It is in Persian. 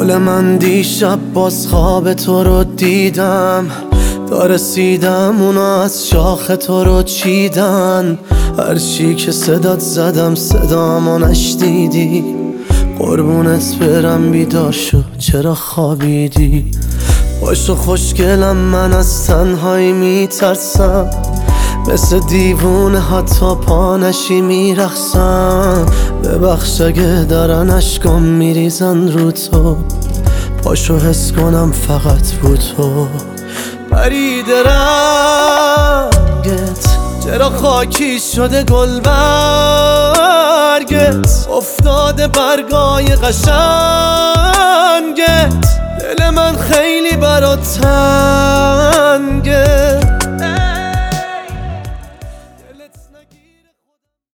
دل من دیشب باز خواب تو رو دیدم، تا رسیدم اونا از شاخ تو رو چیدن. هرچی که صدات زدم صدامو نشنیدی، قربونت برم بیدار شو چرا خوابیدی. باشو خوشگلم من از تنهایی میترسم، مثل دیوونه حتی پا نشی میرخصم. ببخش اگه دارن اشکام میریزن رو تو، پاشو حس کنم فقط رو تو. پریده رنگت چرا خاکی شده گل برگت، افتاده برگای قشنگت. دل من خیلی برات تنگه.